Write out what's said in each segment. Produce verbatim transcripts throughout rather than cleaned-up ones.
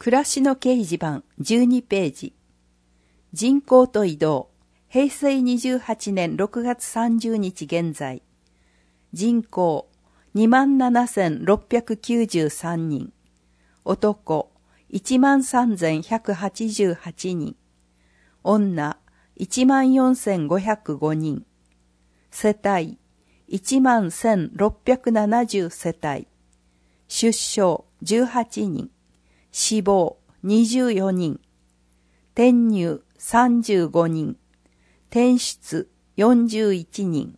暮らしの掲示板じゅうにページ。人口と移動。へいせいにじゅうはちねんろくがつさんじゅうにち現在。人口 にまんななせんろっぴゃくきゅうじゅうさんにん。男 いちまんさんぜんひゃくはちじゅうはちにん。女 いちまんよんせんごひゃくごにん。世帯 いちまんせんろっぴゃくななじゅう 世帯。出生じゅうはちにん。死亡にじゅうよにん。転入さんじゅうごにん。転出よんじゅういちにん。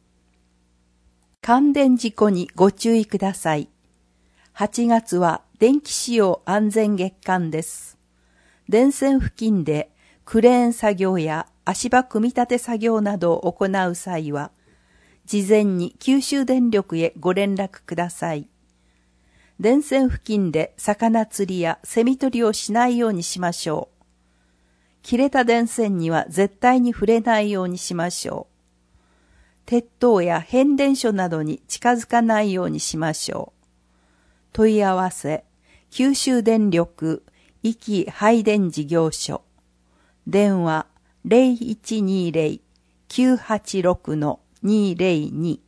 感電事故にご注意ください。はちがつは電気使用安全月間です。電線付近でクレーン作業や足場組み立て作業などを行う際は、事前に九州電力へご連絡ください。電線付近で魚釣りやセミ取りをしないようにしましょう。切れた電線には絶対に触れないようにしましょう。鉄塔や変電所などに近づかないようにしましょう。問い合わせ、九州電力壱岐配電事業所。電話 ゼロいちにゼロ きゅうはちろく にゼロに。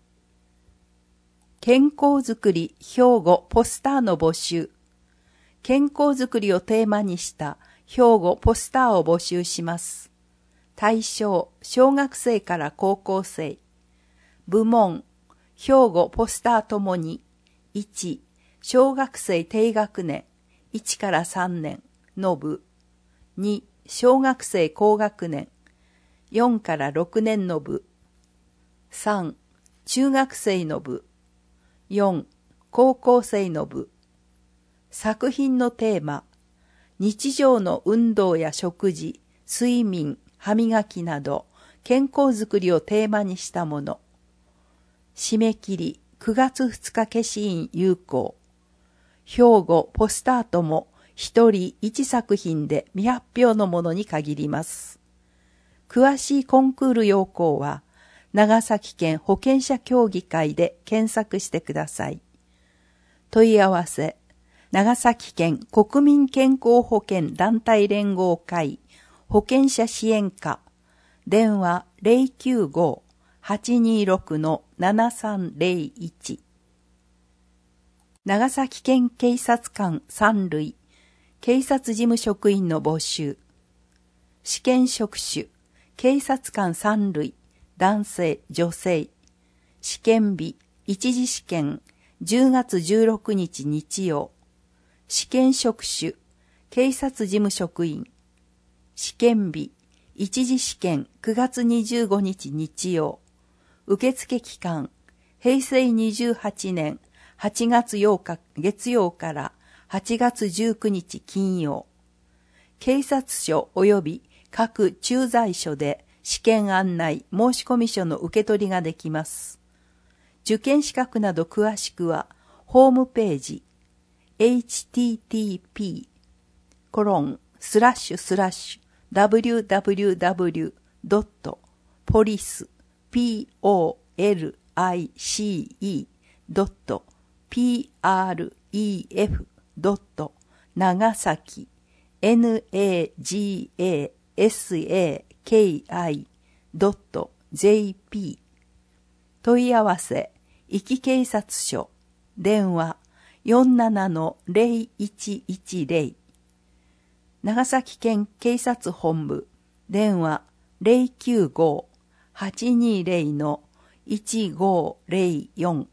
健康づくり兵庫ポスターの募集。健康づくりをテーマにした兵庫ポスターを募集します。対象、小学生から高校生。部門、兵庫ポスターともに、いち、小学生低学年、いちからさんねんの部。に、小学生高学年、よんからろくねんの部。さん、中学生の部。よん、高校生の部。作品のテーマ、日常の運動や食事、睡眠、歯磨きなど、健康づくりをテーマにしたもの。締め切り、くがつふつか消印有効。兵庫ポスターとも、一人一作品で未発表のものに限ります。詳しいコンクール要項は、長崎県保険者協議会で検索してください。問い合わせ、長崎県国民健康保険団体連合会保険者支援課、電話 ゼロきゅうご はちにろく ななさんゼロいち。長崎県警察官さん類、警察事務職員の募集。試験職種、警察官さん類、男性、女性。試験日、一次試験、じゅうがつじゅうろくにち日曜。試験職種、警察事務職員。試験日、一次試験くがつにじゅうごにち日曜。受付期間、へいせいにじゅうはちねんはちがつようか月曜からはちがつじゅうくにち金曜。警察署及び各駐在所で試験案内申込書の受け取りができます。受験資格など詳しくは、ホームページ、エイチティーティーピーコロンスラッシュスラッシュダブリューダブリューダブリュードットポリスピーオーエルアイシーイードットピーアールイーエフドット長崎 エヌエージーエーエスエーケーアイドットジェーピー。問い合わせ、壱岐警察署、電話 よんななのゼロいちいちゼロ。長崎県警察本部、電話 ゼロきゅうご はちにゼロのいちごゼロよん。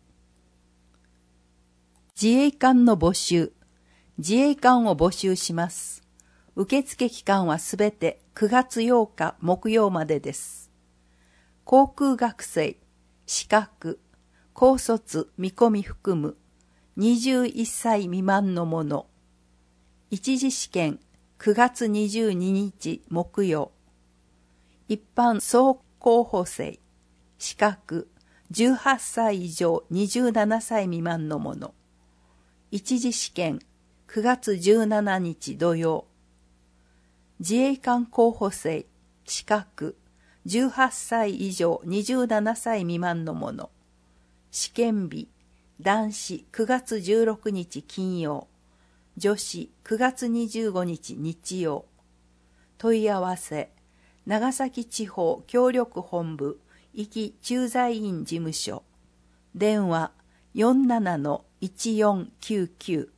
自衛官の募集、自衛官を募集します。受付期間はすべてくがつようか木曜までです。航空学生、資格、高卒見込み含むにじゅういっさい未満の者。一次試験くがつにじゅうににち木曜。一般総候補生、資格じゅうはっさい以上にじゅうななさい未満の者。一次試験くがつじゅうしちにち土曜。自衛官候補生、資格じゅうはっさい以上にじゅうななさい未満の者。試験日、男子くがつじゅうろくにち金曜。 女子くがつにじゅうごにち日曜。問い合わせ、長崎地方協力本部壱岐駐在員事務所。電話 よんななのいちよんきゅうきゅう。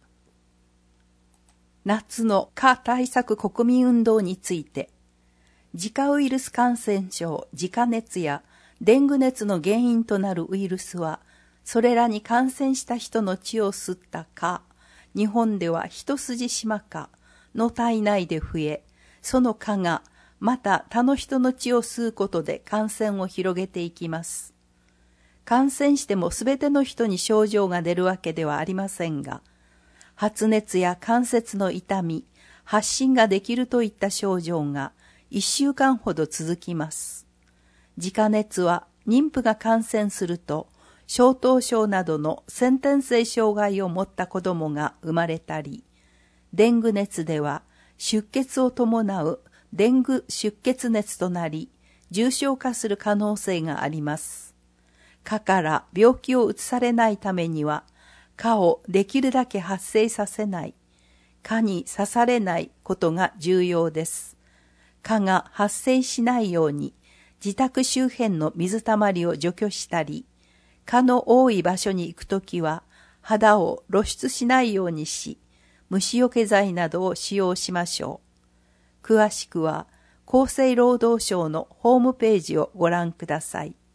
夏の蚊対策国民運動について、ジカウイルス感染症、ジカ熱やデング熱の原因となるウイルスは、それらに感染した人の血を吸った蚊、日本ではヒトスジシマカの体内で増え、その蚊がまた他の人の血を吸うことで感染を広げていきます。感染してもすべての人に症状が出るわけではありませんが、発熱や関節の痛み、発疹ができるといった症状がいっしゅうかんほど続きます。ジカ熱は妊婦が感染すると、小頭症などの先天性障害を持った子供が生まれたり、デング熱では出血を伴うデング出血熱となり、重症化する可能性があります。蚊から病気を移されないためには、蚊をできるだけ発生させない、蚊に刺されないことが重要です。蚊が発生しないように、自宅周辺の水たまりを除去したり、蚊の多い場所に行くときは、肌を露出しないようにし、虫除け剤などを使用しましょう。詳しくは、厚生労働省のホームページをご覧ください。